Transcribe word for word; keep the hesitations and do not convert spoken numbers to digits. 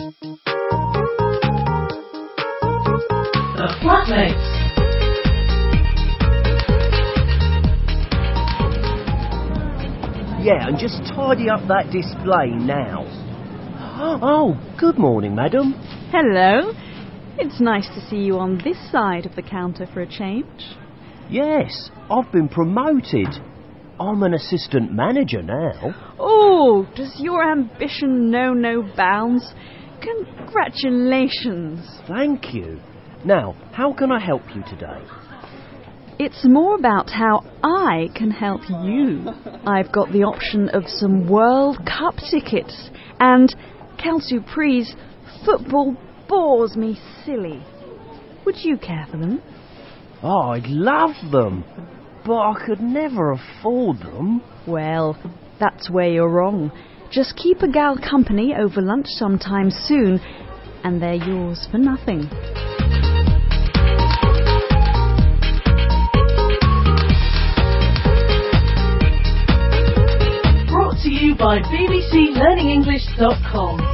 The Flatmates. Yeah, and just tidy up that display now. Oh, good morning, madam. Hello. It's nice to see you on this side of the counter for a change. Yes, I've been promoted. I'm an assistant manager now. Oh, does your ambition know no bounds? Congratulations. Thank you. Now, how can I help you today? It's more about how I can help you. I've got the option of some World Cup tickets, and Calciupri's football bores me silly. Would you care for them? Oh, I'd love them, but I could never afford them. Well, that's where you're wrong. Just keep a gal company over lunch sometime soon, and they're yours for nothing. Brought to you by B B C Learning English dot com.